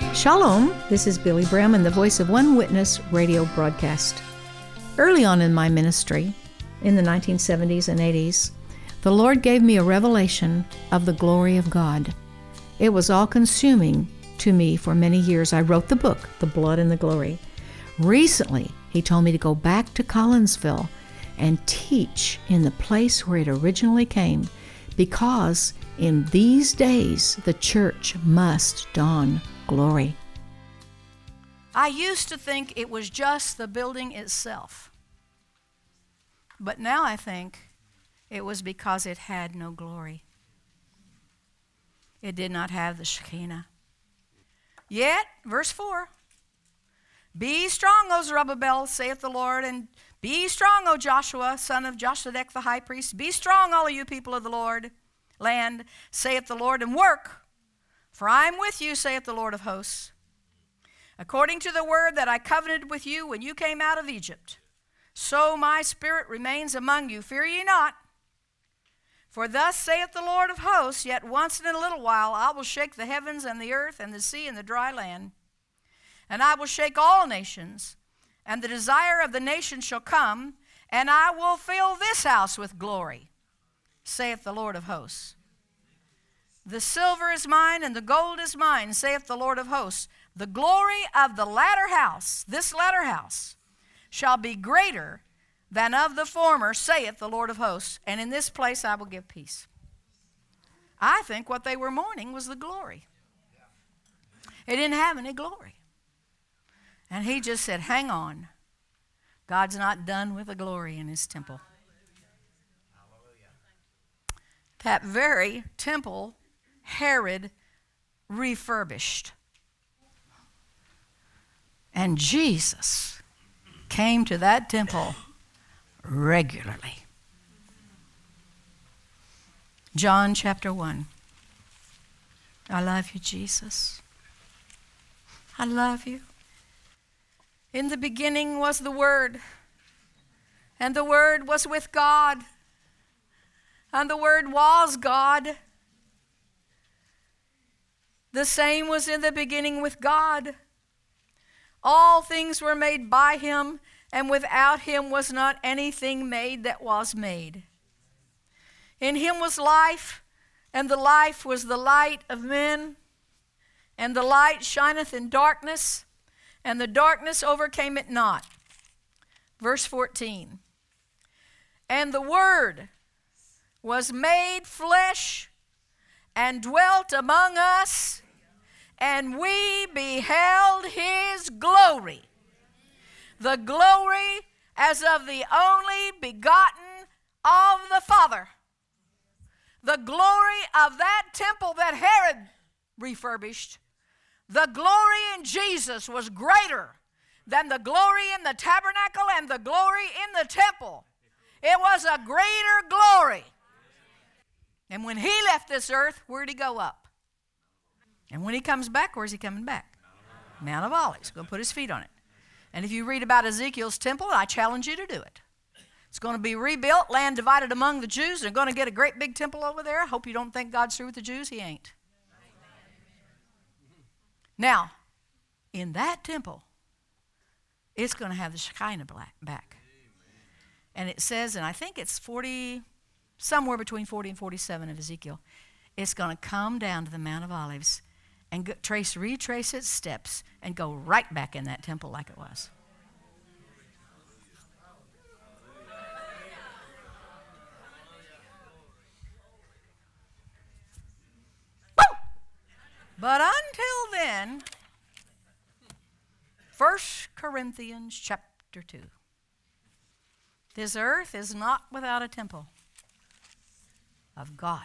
Shalom, this is Billy Brehm, the voice of One Witness radio broadcast. Early on in my ministry, in the 1970s and 80s, the Lord gave me a revelation of the glory of God. It was all-consuming to me for many years. I wrote the book, The Blood and the Glory. Recently, He told me to go back to Collinsville and teach in the place where it originally came, because in these days the church must don glory. I used to think it was just the building itself. But now I think it was because it had no glory. It did not have the Shekinah. Yet, verse 4, Be strong, O Zerubbabel, saith the Lord, and be strong, O Joshua, son of Josedek the high priest. Be strong, all of you people of the Lord, land, saith the Lord, and work. For I am with you, saith the Lord of hosts. According to the word that I covenanted with you when you came out of Egypt, so my spirit remains among you. Fear ye not. For thus saith the Lord of hosts, yet once in a little while I will shake the heavens and the earth and the sea and the dry land. And I will shake all nations, and the desire of the nations shall come, and I will fill this house with glory, saith the Lord of hosts. The silver is mine, and the gold is mine, saith the Lord of hosts. The glory of the latter house, this latter house, shall be greater than of the former, saith the Lord of hosts. And in this place I will give peace. I think what they were mourning was the glory. It didn't have any glory. And he just said, hang on. God's not done with the glory in his temple. That very temple Herod refurbished. And Jesus came to that temple regularly. John chapter 1. I love you, Jesus. I love you. In the beginning was the Word, and the Word was with God, and the Word was God. The same was in the beginning with God. All things were made by him, and without him was not anything made that was made. In him was life, and the life was the light of men. And the light shineth in darkness, and the darkness overcame it not. Verse 14. And the Word was made flesh and dwelt among us, and we beheld his glory. The glory as of the only begotten of the Father. The glory of that temple that Herod refurbished, the glory in Jesus was greater than the glory in the tabernacle and the glory in the temple. It was a greater glory. And when he left this earth, where'd he go up? And when he comes back, where's he coming back? Mount of Olives. He's going to put his feet on it. And if you read about Ezekiel's temple, I challenge you to do it. It's going to be rebuilt, land divided among the Jews. They're going to get a great big temple over there. I hope you don't think God's through with the Jews. He ain't. Now, in that temple, it's going to have the Shekinah back. And it says, and I think it's 40, somewhere between 40 and 47 of Ezekiel, it's going to come down to the Mount of Olives and retrace its steps and go right back in that temple like it was. Woo! But until then, 1 Corinthians chapter 2. This earth is not without a temple of God.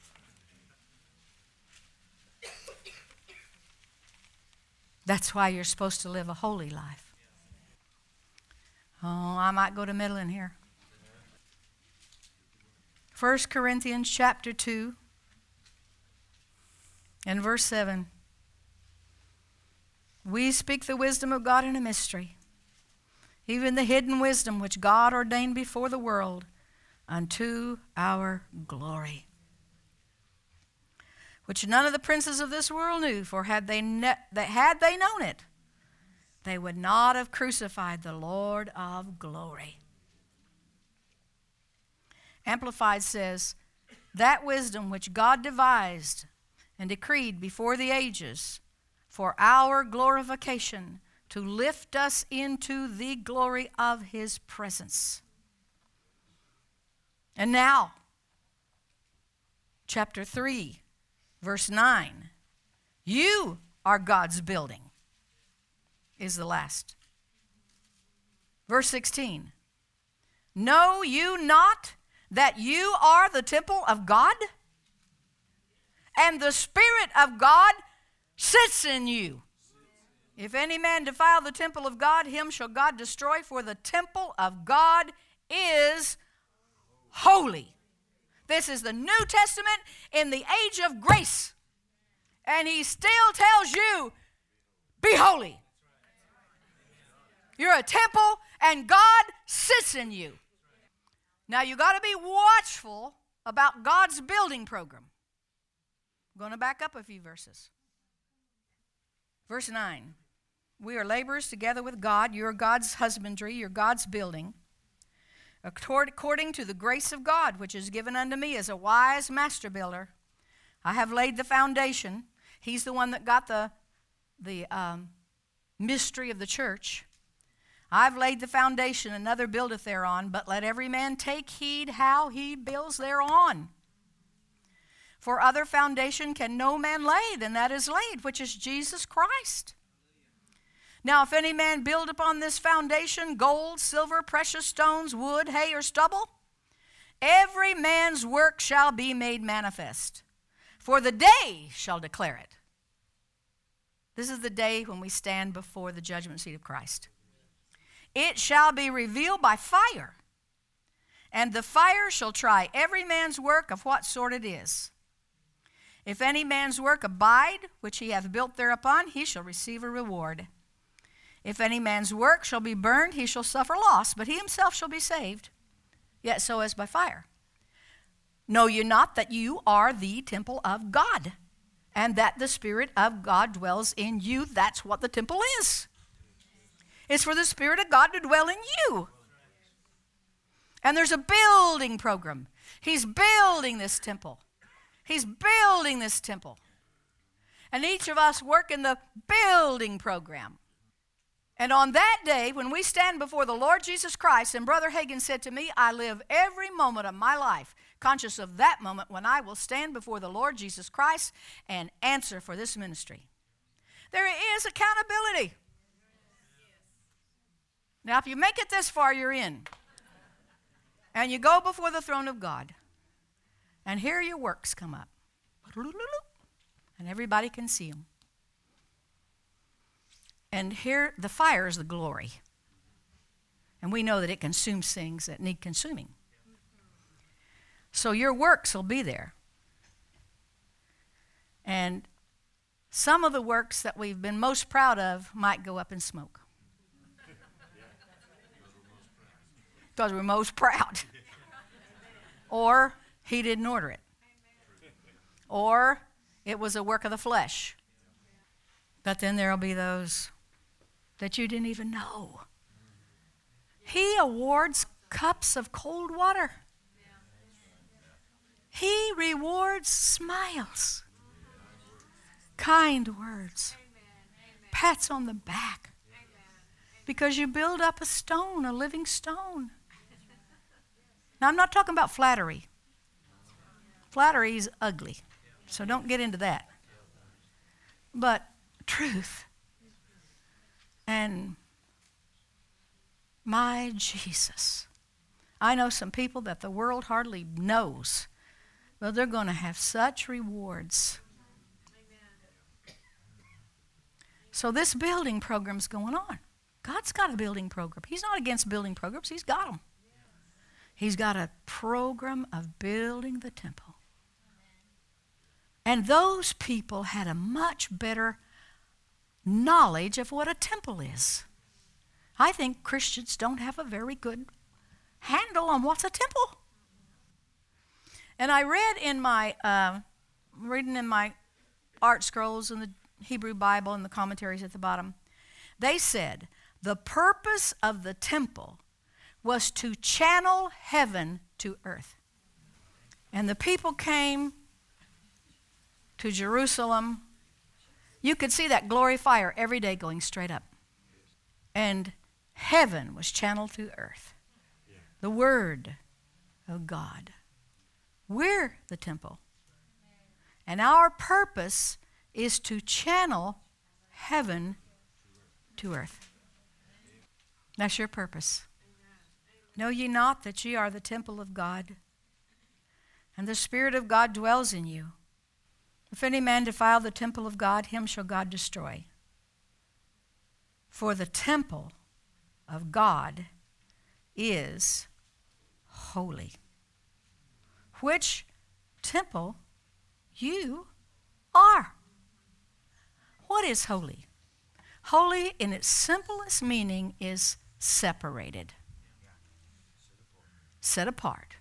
That's why you're supposed to live a holy life. Oh, I might go to middling here. 1 Corinthians chapter 2 and verse 7. We speak the wisdom of God in a mystery, even the hidden wisdom which God ordained before the world unto our glory. which none of the princes of this world knew, for had they known it, they would not have crucified the Lord of glory. Amplified says, that wisdom which God devised and decreed before the ages for our glorification, to lift us into the glory of his presence. And now, chapter 3, verse 9, you are God's building, is the last. Verse 16, know you not that you are the temple of God, and the Spirit of God sits in you? If any man defile the temple of God, him shall God destroy, for the temple of God is holy. This is the New Testament in the age of grace. And he still tells you, be holy. You're a temple and God sits in you. Now you got to be watchful about God's building program. I'm going to back up a few verses. Verse 9. We are laborers together with God. You are God's husbandry. You're God's building. According to the grace of God, which is given unto me as a wise master builder, I have laid the foundation. He's the one that got the mystery of the church. I've laid the foundation, another buildeth thereon, but let every man take heed how he builds thereon. For other foundation can no man lay than that is laid, which is Jesus Christ. Now, if any man build upon this foundation gold, silver, precious stones, wood, hay, or stubble, every man's work shall be made manifest, for the day shall declare it. This is the day when we stand before the judgment seat of Christ. It shall be revealed by fire, and the fire shall try every man's work of what sort it is. If any man's work abide, which he hath built thereupon, he shall receive a reward. If any man's work shall be burned, he shall suffer loss, but he himself shall be saved, yet so as by fire. Know you not that you are the temple of God, and that the Spirit of God dwells in you? That's what the temple is. It's for the Spirit of God to dwell in you. And there's a building program. He's building this temple. He's building this temple. And each of us work in the building program. And on that day, when we stand before the Lord Jesus Christ, and Brother Hagin said to me, I live every moment of my life conscious of that moment when I will stand before the Lord Jesus Christ and answer for this ministry. There is accountability. Now, if you make it this far, you're in. And you go before the throne of God, and here your works come up. And everybody can see them. And here, the fire is the glory. And we know that it consumes things that need consuming. So your works will be there. And some of the works that we've been most proud of might go up in smoke. Because we're most proud. Or he didn't order it. Or it was a work of the flesh. But then there'll be those that you didn't even know. He awards cups of cold water. He rewards smiles, kind words, pats on the back, because you build up a stone, a living stone. Now, I'm not talking about flattery. Flattery is ugly, so don't get into that. But truth. And my Jesus. I know some people that the world hardly knows, but they're going to have such rewards. So this building program's going on. God's got a building program. He's not against building programs. He's got them. He's got a program of building the temple. And those people had a much better knowledge of what a temple is. I think Christians don't have a very good handle on what's a temple. And I read in my reading in my art scrolls and the Hebrew Bible and the commentaries at the bottom. They said the purpose of the temple was to channel heaven to earth. And the people came to Jerusalem. You could see that glory fire every day going straight up. And heaven was channeled to earth. The Word of God. We're the temple. And our purpose is to channel heaven to earth. That's your purpose. Know ye not that ye are the temple of God, and the Spirit of God dwells in you? If any man defile the temple of God, him shall God destroy. For the temple of God is holy, which temple you are. What is holy? Holy in its simplest meaning is separated, set apart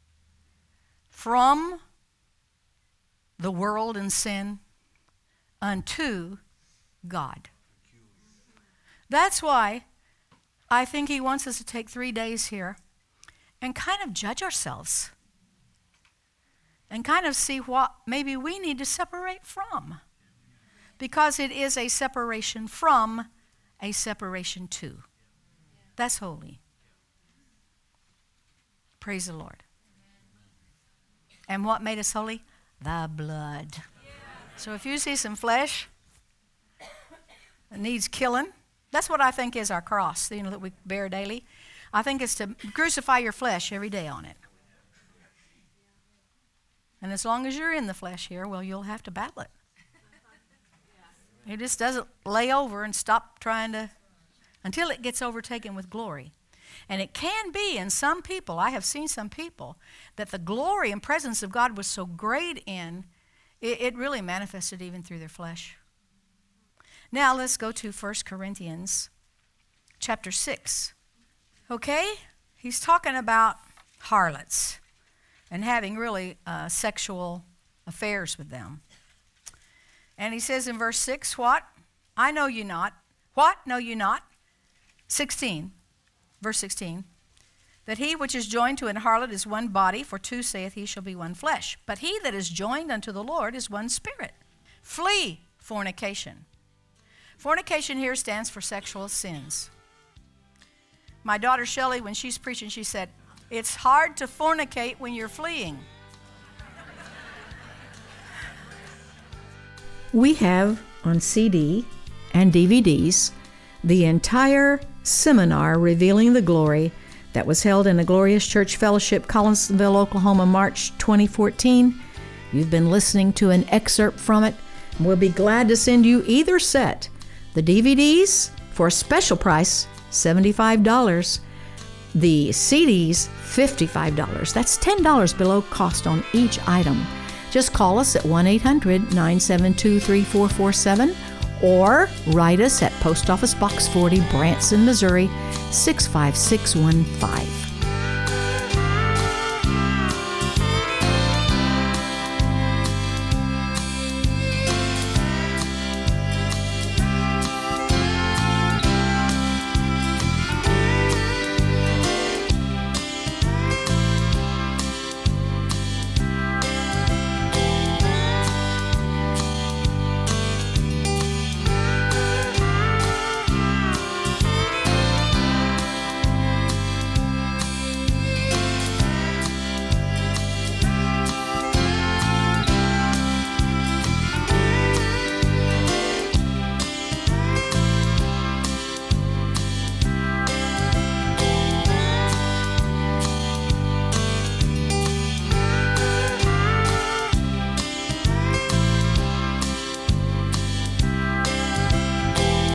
from the world and sin unto God. That's why I think he wants us to take 3 days here and kind of judge ourselves and kind of see what maybe we need to separate from. Because it is a separation from, a separation to. That's holy. Praise the Lord. And what made us holy? The blood. So if you see some flesh that needs killing, that's what I think is our cross, that we bear daily. I think it's to crucify your flesh every day on it. And as long as you're in the flesh here, well, you'll have to battle it. It just doesn't lay over and stop trying to, until it gets overtaken with glory. And it can be in some people, I have seen some people, that the glory and presence of God was so great in, it really manifested even through their flesh. Now let's go to 1 Corinthians chapter 6. Okay? He's talking about harlots and having really sexual affairs with them. And he says in verse 6, what? I know you not. What? Know you not? 16, verse 16. That he which is joined to an harlot is one body, for two saith he shall be one flesh. But he that is joined unto the Lord is one spirit. Flee fornication. Fornication here stands for sexual sins. My daughter Shelley, when she's preaching, she said, it's hard to fornicate when you're fleeing. We have on CD and DVDs the entire seminar revealing the glory that was held in a Glorious Church Fellowship, Collinsville, Oklahoma, March 2014. You've been listening to an excerpt from it. We'll be glad to send you either set. The DVDs for a special price, $75. The CDs, $55. That's $10 below cost on each item. Just call us at 1-800-972-3447 or write us at Post Office Box 40, Branson, Missouri, 65615.